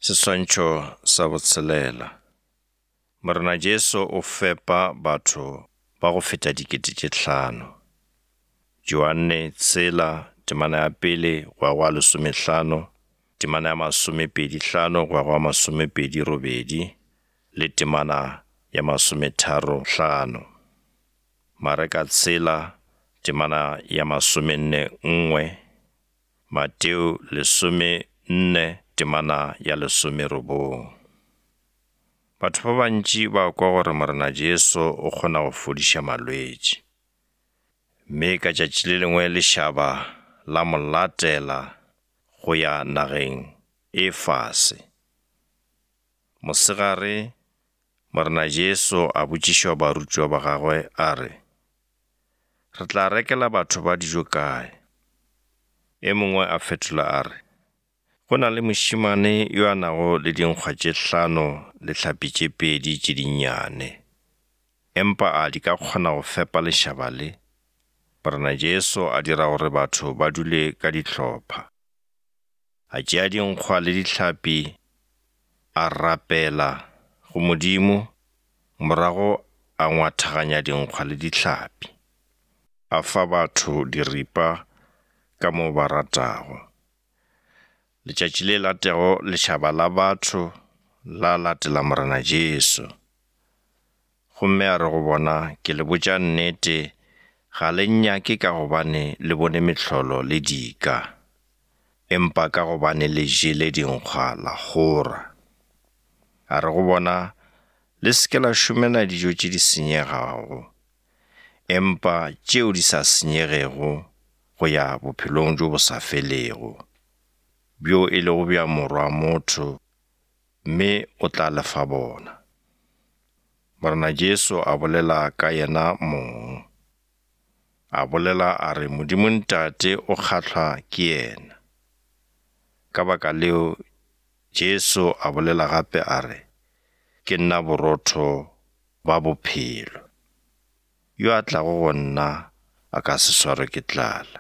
Seswantšho sa botshelela. Morena Jesu o fepa batho ba go feta 5,000. Johanne 1:1-15, 25:28 le 35. Mareka 1:41, Mateo 14:19. Batho ba bantši ba kwa gore morena Jesu o kgona go fodiša malwetši. Mme ka tšatši le lengwe lešaba la molatela go ya nageng e fase. Mosegare, morena Jesu a botšišwa barutwa ba gagwe a re, "Re tla rekela batho ba dijo kae?" E mongwe a fetola a re, "Go na le mošimane yo a nago le dinkgwa 5 le tlhapi 2 tše dinnyane, empa a di ka kgona go fepa lešaba le?" Morena Jesu a dira gore batho ba dule ka dihlopha. A tšea dinkgwa le dihlapi, a rapela go Modimo, morago a ngwathaganya dinkgwa le dihlapi. A fa batho diripa ka moo ba ratago. Letšatši le latego lešaba la batho la latela morena Jesu. Gomme a re go bona, "Ke le botša nnete, ga le nnyake ka gobane le bone mehlolo le dika, empa ka gobane le jele dinkgwa la gora." A re go bona, "Le seke la šomela dijo tše di senyegago, empa tšeo di sa senyegego go ya bophelong jo bo sa felego, bjo e lego bja Morwa motho, mme o tla lefa bona." Morena Jesu a bolela ka yena mong. A bolela a re Modimo Ntate o kgahlwa ke yena. Ka baka leo Jesu a bolela gape a re, "Ke nna borotho ba bophelo. Yo a tlago go nna a ka se swarwe ke tlala."